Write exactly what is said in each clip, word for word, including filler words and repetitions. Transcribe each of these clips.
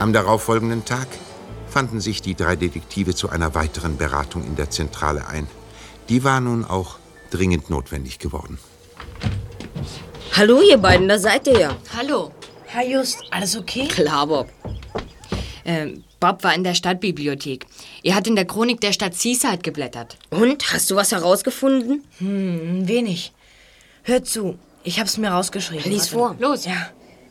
Am darauffolgenden Tag fanden sich die drei Detektive zu einer weiteren Beratung in der Zentrale ein. Die war nun auch dringend notwendig geworden. Hallo ihr beiden, da seid ihr ja. Hallo. Hi Just, alles okay? Klar, Bob. Ähm, Bob war in der Stadtbibliothek. Er hat in der Chronik der Stadt Seaside geblättert. Und, hast du was herausgefunden? Hm, ein wenig. Hör zu, ich hab's mir rausgeschrieben. Lies vor. Los. Ja.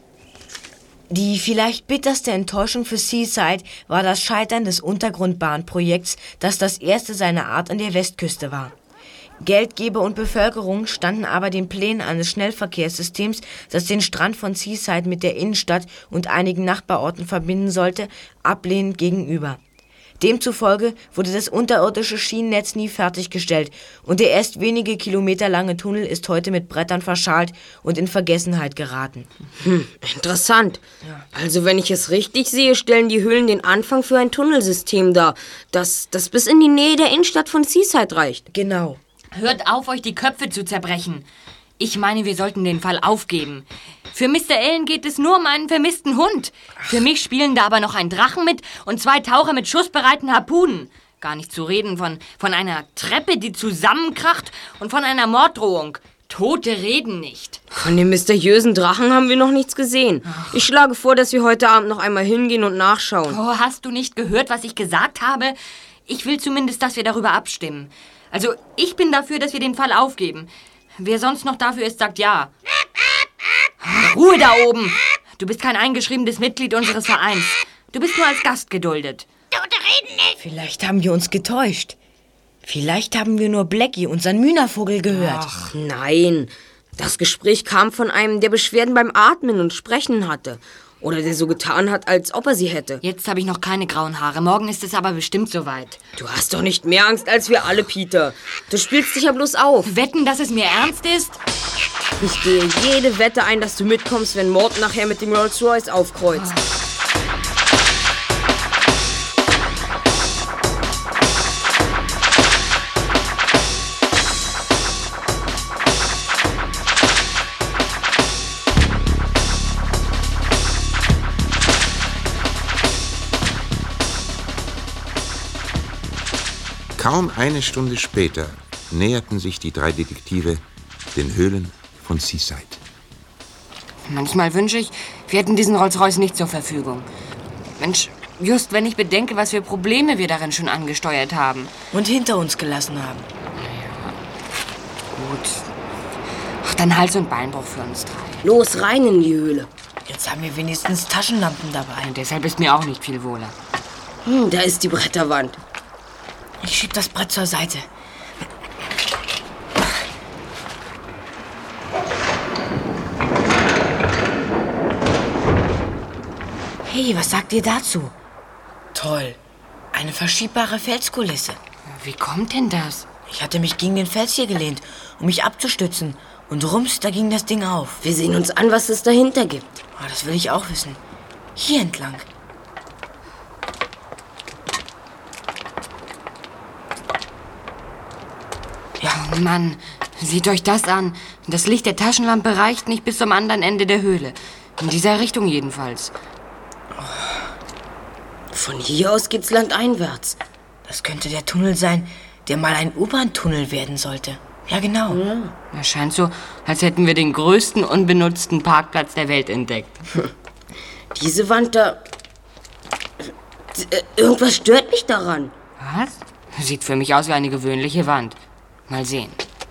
Die vielleicht bitterste Enttäuschung für Seaside war das Scheitern des Untergrundbahnprojekts, das das erste seiner Art an der Westküste war. Geldgeber und Bevölkerung standen aber den Plänen eines Schnellverkehrssystems, das den Strand von Seaside mit der Innenstadt und einigen Nachbarorten verbinden sollte, ablehnend gegenüber. Demzufolge wurde das unterirdische Schienennetz nie fertiggestellt und der erst wenige Kilometer lange Tunnel ist heute mit Brettern verschalt und in Vergessenheit geraten. Hm, interessant. Ja. Also wenn ich es richtig sehe, stellen die Höhlen den Anfang für ein Tunnelsystem dar, das, das bis in die Nähe der Innenstadt von Seaside reicht. Genau. Hört auf, euch die Köpfe zu zerbrechen. Ich meine, wir sollten den Fall aufgeben. Für Mister Allen geht es nur um einen vermissten Hund. Für mich spielen da aber noch ein Drachen mit und zwei Taucher mit schussbereiten Harpunen. Gar nicht zu reden von, von einer Treppe, die zusammenkracht und von einer Morddrohung. Tote reden nicht. Von dem mysteriösen Drachen haben wir noch nichts gesehen. Ach. Ich schlage vor, dass wir heute Abend noch einmal hingehen und nachschauen. Oh, hast du nicht gehört, was ich gesagt habe? Ich will zumindest, dass wir darüber abstimmen. Also, ich bin dafür, dass wir den Fall aufgeben. Wer sonst noch dafür ist, sagt ja. Ruhe da oben! Du bist kein eingeschriebenes Mitglied unseres Vereins. Du bist nur als Gast geduldet. Tote reden nicht! Vielleicht haben wir uns getäuscht. Vielleicht haben wir nur Blackie, unseren Mühnervogel, gehört. Ach, nein. Das Gespräch kam von einem, der Beschwerden beim Atmen und Sprechen hatte. Oder der so getan hat, als ob er sie hätte. Jetzt habe ich noch keine grauen Haare. Morgen ist es aber bestimmt soweit. Du hast doch nicht mehr Angst als wir alle, Peter. Du spielst dich ja bloß auf. Wetten, dass es mir ernst ist? Ich gehe jede Wette ein, dass du mitkommst, wenn Mort nachher mit dem Rolls Royce aufkreuzt. Oh. Kaum eine Stunde später näherten sich die drei Detektive den Höhlen von Seaside. Manchmal wünsche ich, wir hätten diesen Rolls-Royce nicht zur Verfügung. Mensch, just wenn ich bedenke, was für Probleme wir darin schon angesteuert haben. Und hinter uns gelassen haben. Ja, gut. Ach, dann Hals- und Beinbruch für uns drei. Los, rein in die Höhle. Jetzt haben wir wenigstens Taschenlampen dabei. Und deshalb ist mir auch nicht viel wohler. Hm, da ist die Bretterwand. Ich schieb das Brett zur Seite. Hey, was sagt ihr dazu? Toll. Eine verschiebbare Felskulisse. Wie kommt denn das? Ich hatte mich gegen den Fels hier gelehnt, um mich abzustützen. Und rums, da ging das Ding auf. Wir sehen uns an, was es dahinter gibt. Oh, das will ich auch wissen. Hier entlang. Oh Mann, seht euch das an. Das Licht der Taschenlampe reicht nicht bis zum anderen Ende der Höhle. In dieser Richtung jedenfalls. Von hier aus geht's landeinwärts. Das könnte der Tunnel sein, der mal ein U-Bahn-Tunnel werden sollte. Ja, genau. Ja. Es scheint so, als hätten wir den größten unbenutzten Parkplatz der Welt entdeckt. Diese Wand da... Irgendwas stört mich daran. Was? Sieht für mich aus wie eine gewöhnliche Wand. Mal sehen.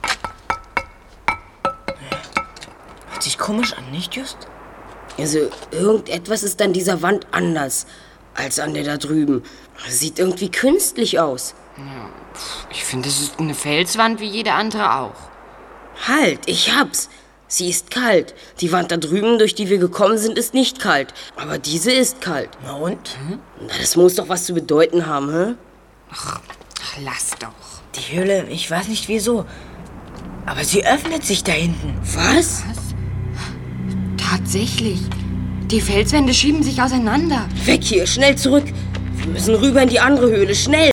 Hört sich komisch an, nicht just? Also, irgendetwas ist an dieser Wand anders als an der da drüben. Sieht irgendwie künstlich aus. Ja, ich finde, es ist eine Felswand wie jede andere auch. Halt, ich hab's. Sie ist kalt. Die Wand da drüben, durch die wir gekommen sind, ist nicht kalt. Aber diese ist kalt. Na und? Hm? Na, das muss doch was zu bedeuten haben, hä? Ach, lass doch. Die Höhle, ich weiß nicht wieso, aber sie öffnet sich da hinten. Was? Was? Tatsächlich. Die Felswände schieben sich auseinander. Weg hier, schnell zurück. Wir müssen rüber in die andere Höhle, schnell.